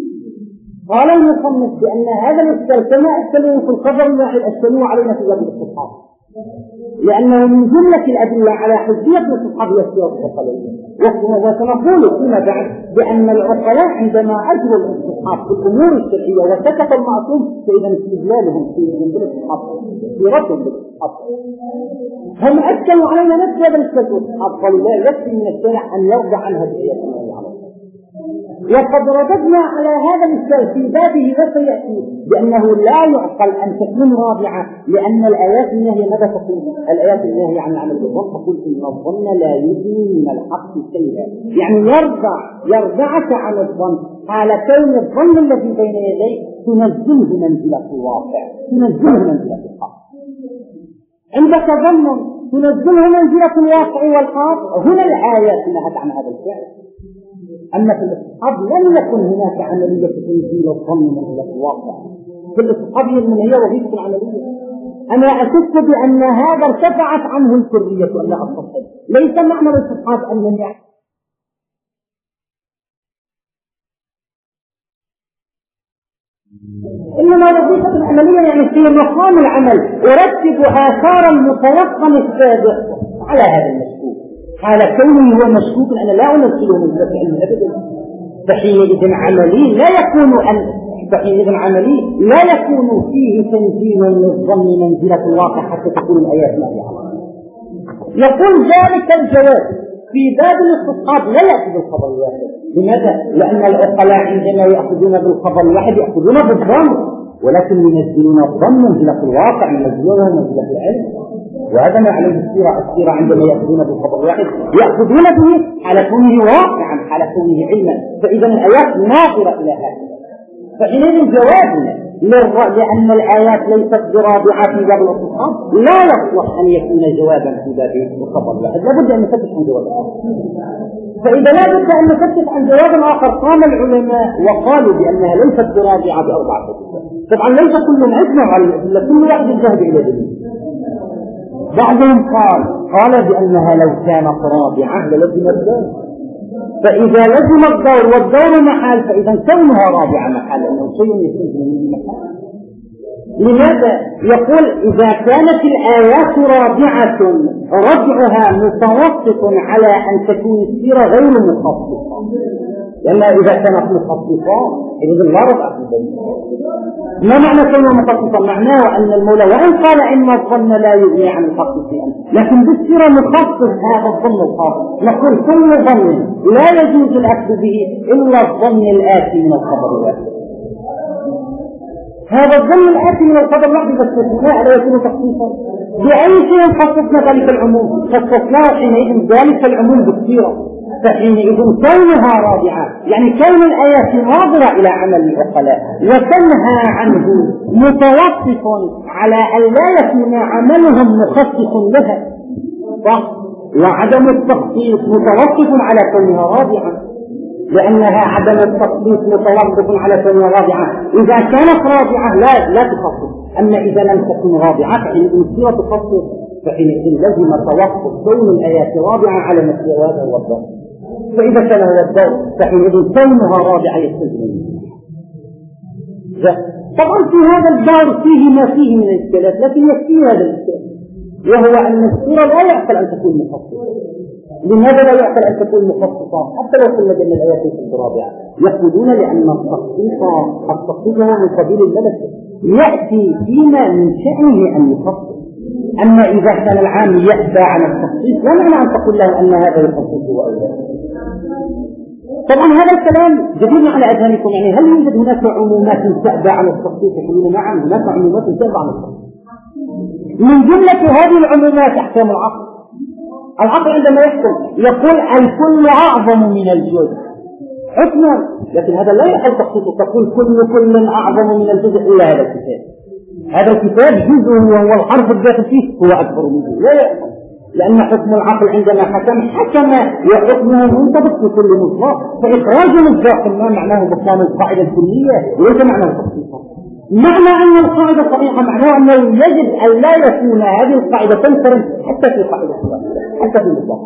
قال المصنف بأن هذا الإشكال كما أشكلوه في الخبر الواحد أشكلوه علينا في باب الاستصحاب، لأنه من جملة الأدلة على حجية الاستصحاب هي السيرة العقلية. وسنقول فيما بعد بأن العقلاء عندما أجروا الاستصحاب في الأمور الشرعية وسكت المعصوم فإذا استدلالهم في جنب الاستصحاب سيرتهم بالاستصحاب هم أشكلوا علينا نفس هذا الاستصحاب قالوا لا يكفي من الشارع أن يرضى عنها بآيات الله عليه. وقد رددنا على هذا الإشكال في بابه وسيأتي بأنه لا يعقل أن تكون رابعة لأن الآيات النهية ماذا تقول؟ الآيات النهية عن عمل الظن تقول إن الظن لا يغني من الحق شيئا، يعني يرضعك عن الظن على كون الظن الذي بين يديك تنزله منزلة الواقع، تنزله منزلة الحق. عندك ظن تنزله منزلة الواقع والحق، هنا الآيات نهت عن هذا الفعل. أما في الاستصحاب لم يكن هناك عملية تنزيل الظن من الواقع. في الاستصحاب هي وظيفة العملية. أنا أشك بأن هذا ارتفعت عنه الكرية ألا أصطحب. ليس معنى الاستصحاب أنني إنما وظيفة العملية يعني في مقام العمل أرتب آثار المتيقن السابق على هذا المشكوك. حال كونه هو مشكوك أنا لا أنزله من العلم أبدا. فحينئذ عملي لا يكون فيه تنزيل للظن منزلة الواقع حتى تكون الآيات نافعة. يقول ذلك الجواب في باب الاستصحاب لا يأخذ بالخبر الواحد. لماذا؟ لأن العقلاء عندما يأخذون بالخبر الواحد يأخذون بالظن، ولكن ينزلون الظن منزلة الواقع، ينزلونه منزلة العلم. وهذا ما عليه السيرة عندما يأخذون بالخبر الواحد يأخذون به على كونه واقعا، على كونه علما. فإذا الآيات ناظرة إلى هذا. فحينئذ جوابنا لأن الآيات ليست برابعة في باب الاستصحاب لا يصلح أن يكون جوابا في باب الخبر الواحد، لابد أن نفتش عن جواب آخر. فإذا لابد أن نفتش عن جواب آخر قام العلماء وقالوا بأنها ليست برابعة بأربعة أدلة. طبعا ليس كل أجمع على الأدلة، كل واحد ذهب إلى دليل. بعضهم قال بأنها لو كانت رابعة للزم الدور، فإذا لزم الدور والدور محال فإذا كونها رابعة محال لأنه شيء يستلزم من محال. لماذا؟ يقول إذا كانت الآيات رابعة رجعها متوسط على أن تكون السيرة غير مخصصة، لأن إذا كانت مخصصة إذا لا ربع في البيت. ما معنى كلمة مخصصة؟ معناه أن المولى وإن قال إن الظن لا يغني عن الحق شيئا، لكن بالسيرة مخصص هذا الظن الخاص. نقول كل ظن لا يجوز الأخذ به إلا الظن الآتي من الخبر الواحد. هذا الظن الآتي من الخبر الواحد باستثناء لا يكون تخصيصا. بأي شيء خصصنا ذلك العموم؟ خصصناه حينئذ ذلك العموم بالسيرة. فحينئذ كونها رابعة يعني كون الآيات ناظرة إلى عمل العقلاء وتنهى عنه متوقف على أن لا يكون عملهم مخصص لها، وعدم التخصيص متوقف على كونها رابعة، لأنها عدم التخصيص متوقف على كونها رابعة. إذا كانت رابعة لا تخصص، أما إذا لم تكن رابعة فحينئذ السيرة تخصص، فحينئذ لازم توقف كون الآيات رابعة على مثل هذا هو الدور. فإذا كان هو الدور فحينئذ كونها رابعة يستلزم. طبعا في هذا الدور فيه ما فيه من الإشكالات، لكن يكفي هذا الإشكال، وهو أن السورة لا يعقل أن تكون مخصصة. لماذا لا يعقل أن تكون مخصصة حتى لو قلنا بأن الآيات ليست رابعة؟ يقولون لأن التخصيص من قبيل اللبس يأتي فيما من شأنه أن يخصص. أما إذا كان العام يأبى عن التخصيص لا معنى أن تقول له أن هذا يخصصه وأولا. طبعا هذا الكلام جديد على أذهانكم، يعني هل يوجد هناك عمومات تأبى عن التخصيص؟ يقولون نعم هناك عمومات تأبى عن التخصيص. من جملة هذه العمومات أحكام العقل. العقل عندما يقول الكل أعظم من الجزء حكما، لكن هذا لا يحل تخصيصه. تقول كل أعظم من الجزء إلا هذا الكتاب. هذا الكتاب جزء وهو الحرف الداخل فيه هو أكبر منه، لا يحل، لأن حكم العقل عندما حكم وحكمه منطبق في كل مصداق. فإخراج مصداق ما معناه بطلان القاعدة الكلية وليس معناه تخصيصها. معنى أن القاعدة صحيحة معناه أنه يجب أن لا يكون هذه القاعدة تنفرد حتى في قاعدة حتى في المصداق.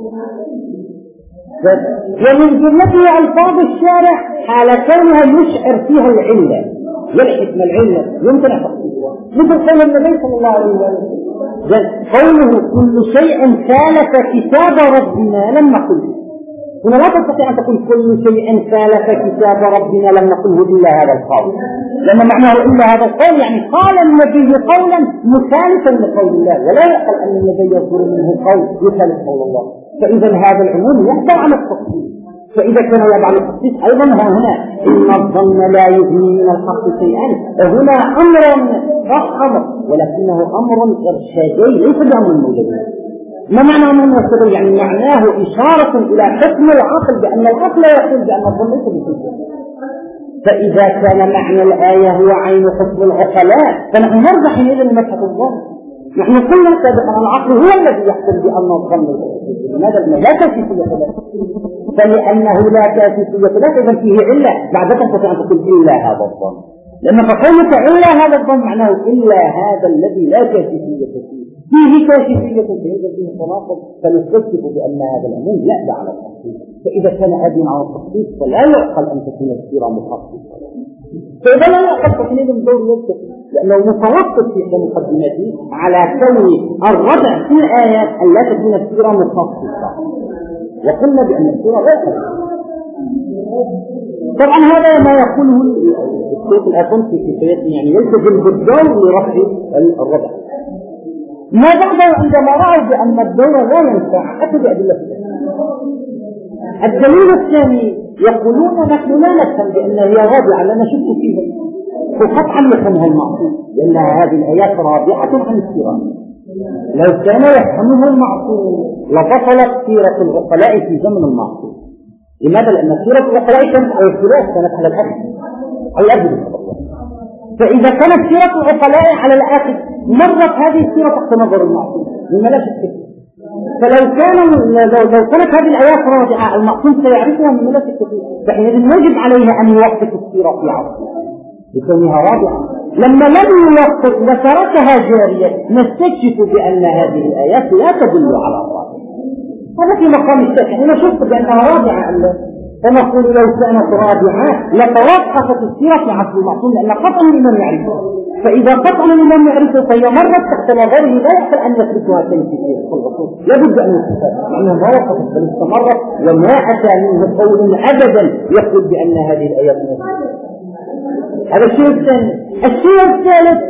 ومن جملته ألفاظ الشارع حال كونها يشعر فيها العلة والحكمة. العلة يمكن أن تخصيصها مثل قول النبي صلى الله عليه وسلم قوله كل شيء خالف كتاب ربنا لم نقله، هنا لا تستطيع أن تقول كل شيء خالف كتاب ربنا لم نقله إلا هذا القول، لأن معناه إلا هذا القول يعني قال النبي قولا مخالفا لقول الله، ولا يقل أن النبي يصدر منه قول يخالف قول الله، فإذا هذا العموم يحتوي على التخصيص. فإذا كان يضع التخصيص أيضا هنا إن الظن لا يغني من الحق شيئا، وهنا أمر أمر ولكنه أمر إرشادي ليس بأمر موجود. ما معنى أمر إرشادي؟ يعني معناه إشارة إلى حكم العقل بأن العقل يقول بأن الظن ليس بحجة. فإذا كان معنى الآية هو عين حكم العقلاء فنحن نرجع حينئذ لمبحث الظن. نحن قلنا سابقا العقل هو الذي يحكم بأن الظن لماذا؟ لا كاشفية له، فلأنه لا كاشفية له إذا فيه علة بعد تستطيع أن تقول إلا هذا الظن، لأن فقولك إلا هذا الظن معناه إلا هذا الذي لا كاشفية فيه كاشفية فيه تناقض، فنستشف بأن هذا العموم يأبى على التخصيص. فإذا كان أبين على التخصيص فلا يعقل أن تكون السيرة مخصصة، فإذا لا يعقل فحينئذ الدور يكتفي، لأنه متوقف في مقدمته على كون الرجع في الآيات أن لا تكون السيرة مخصصة، وقلنا بأن السيرة غير مخصصة. طبعا هذا ما يقوله الشيخ الأفنسي في سياسي، يعني يلتزم بالدور لرفع الرجع. ما بعده عندما رأوا بأن الدور لا ينفع أتوا بأدلة. الدليل الثاني يقولون نحن لا نفهم بأن هي رابعة لا نشك فيها، وقطعا يفهمها المعصوم لأن هذه الآيات رابعة عن السيرة. لو كان يفهمها المعصوم لبطلت سيرة العقلاء في زمن المعصوم. لماذا؟ لأن سيرة العقلاء كانت على الخلاف، كانت على الأجل. فإذا كانت سيرة العقلاء على الآخر مرت هذه السيرة تحت نظر المعصوم مما لا شك. فلو كانت هذه الآيات راجعة المعصوم سيعرفها مما لا شك فيه، فحينئذ يجب عليه أن يوقف السيرة في عصره لكونها راجعة. لما لم يوقف وتركها جارية نستكشف بأن هذه الآيات لا تدل على الراجع. هذا في مقام الشك، حين شفت بأنها راجعة أم لا، فنقول لو كانت راجعة لتوقفت السيرة في عصر المعصوم لأن قطعا الإمام يعرفها. فإذا قطعا الإمام يعرفه فهي مرت تحت نظره لا يحصل أن يتركها تنفي في الرسول، لابد أن يتركها لأنها ما وقفت بل استمرت وما أتى منه قول أبدا يقول بأن هذه الآيات نفسها. هذا الشيء الثاني. الشيء الثالث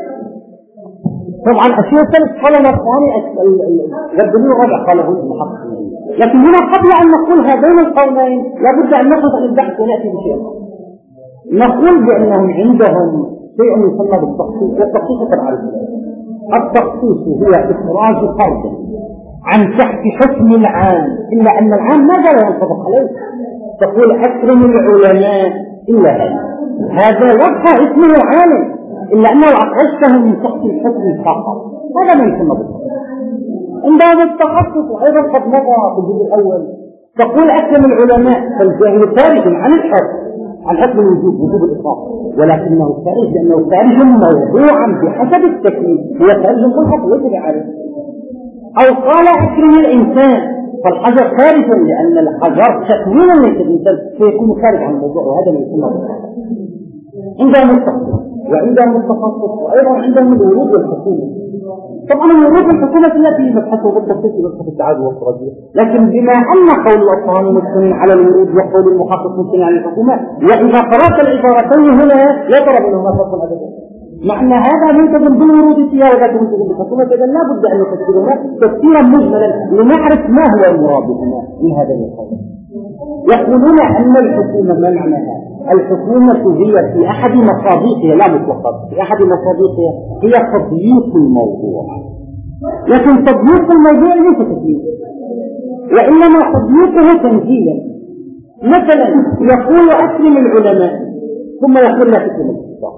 طبعا الشيء الثالث قال الثاني والدليل الرابع قاله المحقق. لكن هنا قبل أن نقول هذين القولين لابد أن نخرج عن البحث ونأتي بشيء. نقول بأنهم عندهم شيء يسمى بالتخصيص، والتخصيص تعرف التخصيص هو إخراج فرد عن تحت حكم العام إلا أن العام ما زال ينطبق عليه. تقول أكرم العلماء إلا هذا يبقى اسمه عالم إلا أنه أخرجته من تحت الحكم فقط، هذا ما يسمى بالتخصيص. عندما التخصص أيضا قد مضى في الجزء الأول تقول أكرم العلماء فالجاهل خارج عن الحكم عن حكم الوجود وجوب الإطلاق، ولكنه خارج لأنه خارج موضوعا بحسب التكليف، هو خارج ملحق ليس بعارف. أو قال أكرم الإنسان فالحجر خارج لأن الحجر تكوينا ليس الإنسان فيكون خارج عن الموضوع، وهذا ما يسمى بالتخصص. عندهم التخصص وعندهم التخصص وأيضا عندهم الورود والحكومة. طبعا الورود والحكومة التي مبحثه بالتخصيص ومبحث التعادل والترجيح، لكن بما أن قول الأصحاب مستمع على الورود وقول المحقق مستمع على الحكومة، وإذا قرأت العبارتين هنا لا ترى بينهما فرق أبدا، مع أن هذا ملتزم بالورود فيها وذاك ملتزم بالحكومة، إذا لا بد أن نفسرهما تفسيرا مجملا لنعرف ما هو المراد هنا من هذين القولين. يقولون أن الحكومة ما معناها؟ الحكومة هي في أحد مصادقها لا مطلقا، في أحد مصادقها هي تضييق الموضوع، لكن تضييق الموضوع ليس تكليف وإنما تضييقه تنزيلا. مثلا يقول أكرم العلماء ثم يقول لا تكرم الكفار،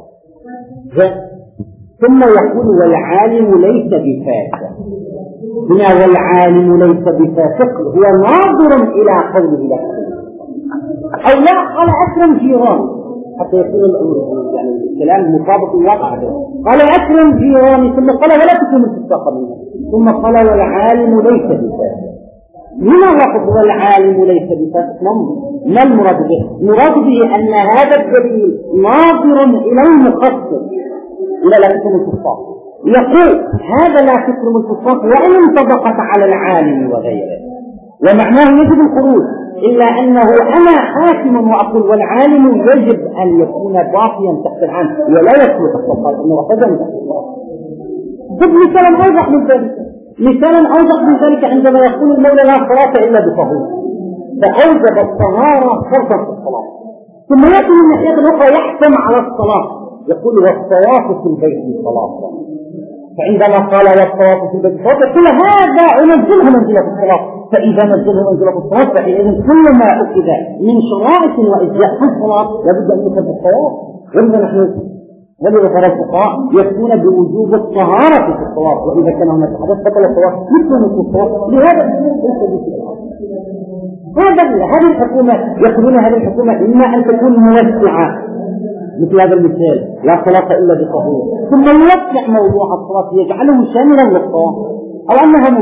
ثم يقول والعالم ليس بفاسق. هنا والعالم ليس بفاسق هو ناظر إلى قوله لا، أو لا قال أكرم جيران حتى يكون يعني الكلام مطابق الواقع. قال أكرم جيراني ثم قال ولا تكون الفساق منه، ثم قال والعالم ليس بفاسق. هنا لفظ والعالم ليس بفاسق ما المراد به؟ المراد به أن هذا الدليل ناظر إلى المخصص إلى لا تكون الفساق، يقول هذا لا تكرم الفساق وإن انطبقت على العالم وغيره، ومعناه يجب الخروج، إلا أنه أنا حاكم وأقول والعالم يجب أن يكون باقيا تحت العام ولا يكون تحت الخالق إنه رفضا تحت الخالق. ضد مثالا أوضح من ذلك، مثالا أوضح من ذلك عندما يقول المولى لا صلاة إلا بطهور، فأوجب الطهارة فرضا في الصلاة، ثم يأتي من الناحية الأخرى يحكم على الصلاة يقول والطواف في البيت صلاة، فعندما قال والطواف في البيت صلاة يقول هذا أنزله منزلة الصلاة، فإذا نزله منزلة الصلاة فحينئذ كل ما أخذ من شرائط وإجزاء في الصلاة لابد أن يكون الطواف. ولذا نحن ولغة الفقهاء يكون بوجوب الطهارة في الطواف، وإذا كان هناك حدث بطل الطواف مثل الطواف. لهذا هذه الحكومة يقولون هذه الحكومة إما أن تكون موسعة مثل هذا المثال لا صلاة إلا بطهور، ثم يوسع موضوع الصلاة يجعله شاملا للطواف، أو أنها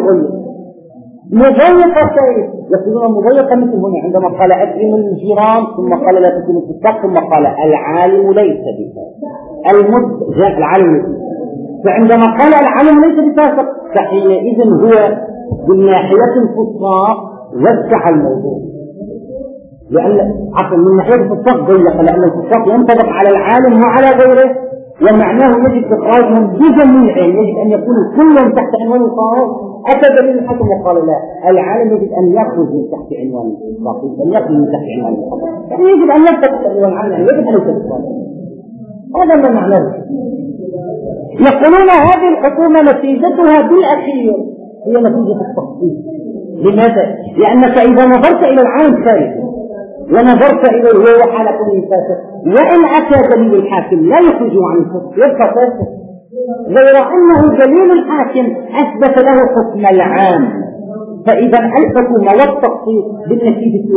مضيقة شيء يقولون مضيقة مثل هنا عندما قال أكرم الجيران ثم قال لا تكون الفساق ثم قال العالم ليس بفاسق العالم ليس، فعندما قال العالم ليس بفاسق فحينئذ هو من ناحية الفساق وسع الموضوع، لأن عفوا من ناحية الفساق ضيق لأن الفساق ينطبق على العالم وعلى غيره، ومعناه يجب إخراجهم بجميع، يجب أن يكون كلهم تحت عنوان الطهارة. أتى دليل الحكم وقال لا، العالم يجب أن يخرج من تحت عنوان الفساق، يجب أن يخرج من تحت عنوان الطهارة، يعني يجب أن يبقى تحت عنوان العالم، يعني يجب أن يكون هذا ما معناه. يقولون هذه الحكومة نتيجتها بالأخير هي نتيجة التخصيص. لماذا؟ لأنك إذا نظرت إلى العالم ثالثا ونظرت إليه هو حالة كونه فاسق، وإن أتى دليل الحاكم لا يخرجه عن الفسق يبقى فاسق، غير أنه دليل الحاكم أثبت له حكم العام، فإذا الحكم والتخصيص بالنتيجة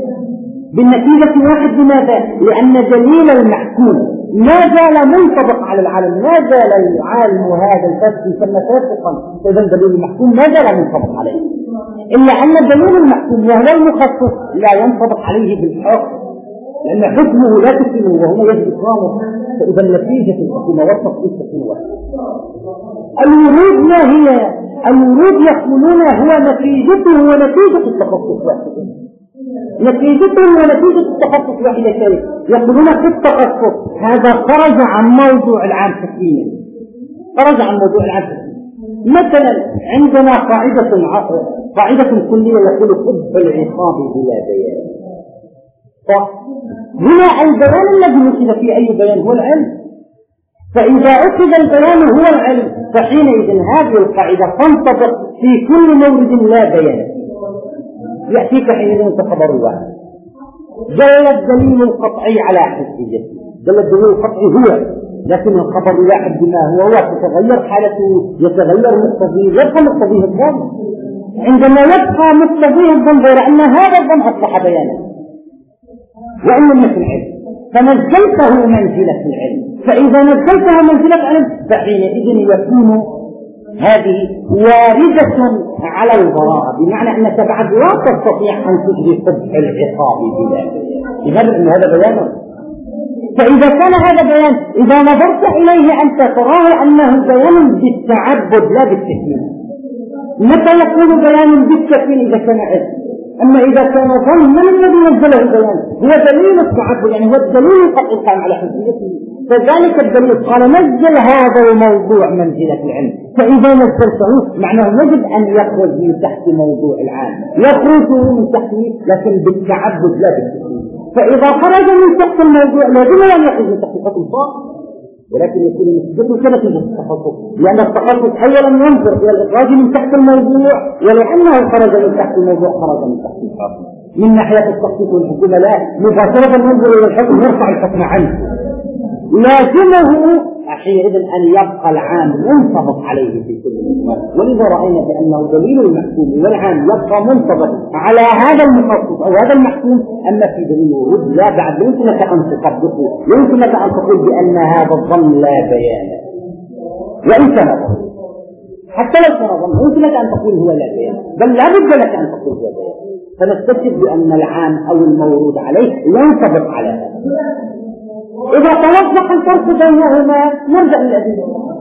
واحد. لماذا؟ لأن دليل المحكوم ما زال منطبق على العالم، ما زال العالم هذا الفاسق يسمى فاسقا، فإذا دليل المحكوم ما زال منطبق عليه، إلا أن دليل المحكوم وهو المخصص لا ينطبق عليه بالحكم، لأن حكمه لا تكفيه وهو يجب إكرامه، فإذا نتيجة الحكم والتخصيص تكون واحدة. الورود ما هي؟ الورود يقولون هو نتيجته ونتيجة التخصص واحدة، نتيجته ونتيجة التخصص واحدة شيء. يقولون في التخصص هذا خرج عن موضوع العام تكوينه، خرج عن موضوع العام تكوينه. مثلا عندنا قاعدة كلية يقول حب العقاب بلا بيان، هنا البيان الذي نشد في أي بيان هو العلم، فإذا أخذ البيان هو العلم فحينئذ هذه القاعدة تنطبق في كل مورد لا بيان. يأتيك حينئذ خبر واحد دل الدليل القطعي على حسيته، دل الدليل القطعي هو، لكن الخبر الواحد بما هو تتغير حالته، يتغير مقتضيه، يبقى مقتضيه الظن، عندما يبقى مقتضيه الظن غير أن هذا الظن أصبح بيانا وإن لم يكن علم، فنزلته منزلة العلم، فإذا نزلته منزلة العلم فحينئذ يكون هذه واردة على البراءة، بمعنى أنك بعد لا تستطيع أن تجري قبح العقاب بلا بيان، لماذا؟ أن هذا بيان. فإذا كان هذا بيان إذا نظرت إليه أنت تراه أنه بيان بالتعبد لا بالتكوين. متى يكون بيان بالتكوين؟ إذا كان علم. أما إذا كان ظن من الذي نزله البيان؟ هو دليل التعبد، يعني هو الدليل القطعي كان على حجيته، فذلك الدليل قال نزل هذا الموضوع منزلة العلم، فإذا نزلته معناه يجب أن يخرج من تحت موضوع العام، يخرج من تحته لكن بالتعبد لا بالتكوين. فإذا خرج من تحت الموضوع لازم أن يخرج من تحت الحكم صح، ولكن يكون نسبته كنتيجة التخصص، لأن التخصص أولا ينظر إلى الإخراج من تحت الموضوع، ولأنه خرج من تحت الموضوع خرج من تحت الحكم. من ناحية التخصيص والحكومة لا، مباشرة ينظر إلى الحكم يرفع الحكم عنه، لازمه حينئذ أن يبقى العام منطبق عليه في كل الأمور. ولذا رأينا بأنه دليل المحكوم والعام يبقى منطبق على هذا المخصص أو هذا المحكوم، أما في دليل الورود لا، بعد يمكن لك أن تطبقه، يمكن لك أن تقول بأن هذا الظن لا بيان، وإن كان ظن حتى لو كان ظن يمكن لك أن تقول هو لا بيان، بل لا بد لك أن تقول هو بيان، فنستشهد بأن العام أو المورود عليه ينطبق على هذا. إذا توضح الفرق بينهما نرجع للأدلة،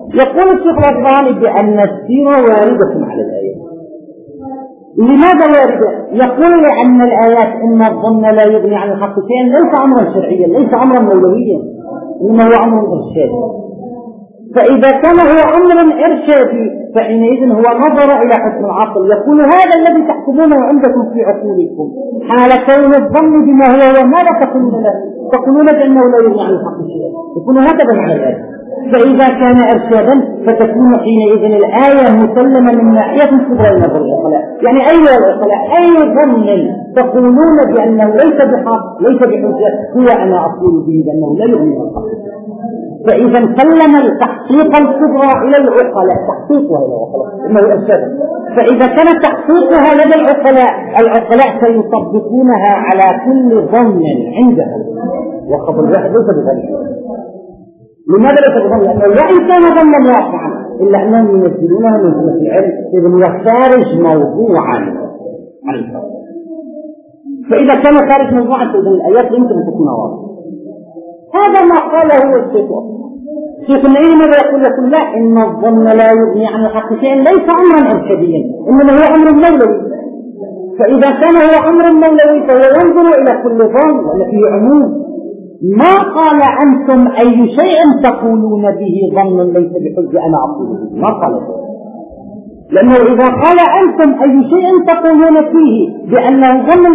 يقول الشيخ الأصبهاني بأن السيرة واردة على الآيات. لماذا واردة؟ يقول لأن الآيات إن الظن لا يغني عن الحق شيئا ليس أمرا شرعيا، ليس أمرا مولويا، إنما هو أمر إرشادي. فإذا كان هو أمر إرشادي فحينئذ هو نظر إلى حكم العقل، يقول هذا الذي تحكمونه عندكم في عقولكم حال كون الظن بما هو وماذا تقولون له؟ تقولون بأنه لا يغني عن الحق شيئا، يكون هكذا معنى الآية. فإذا كان إرشادا فتكون حينئذ الآية مسلمة من ناحية كبرى نظر العقلاء. يعني أيها العقلاء أي ظن تقولون بأنه ليس بحق ليس بحجة هو أنا أقول به بأنه لا يغني عن الحق. فإذا سلم التحقيق الكبرى إلى العقلاء، تحقيقها إلى العقلاء إنه إرشاد. فإذا كان تحقيقها لدى العقلاء سيطبقونها على كل ظن عندهم، وقبل الواحد ليس بظن. لماذا ليس بظن؟ لأنه وإن كان ظنا واقعا إلا أنهم ينزلونها من جملة العلم، إذن هو خارج موضوعا عن الفرق. فإذا كان خارج موضوعا فإذن الآيات يمكن أن تكون واضحة. هذا ما قاله هو الشيخ النعيمي. ماذا يقول لا، إن الظن لا يغني عن الحق شيئا ليس أمرا إرشاديا، إنما هو أمر مولوي. فإذا كان هو أمر مولوي فهو ينظر إلى كل ظن وأن فيه عموم. ما قال أنتم أي شيء تقولون به ظن ليس بحجة أنا أقول به، ما قال ذلك. لأنه إذا قال أنتم أي شيء تقولون فيه بأنه ظن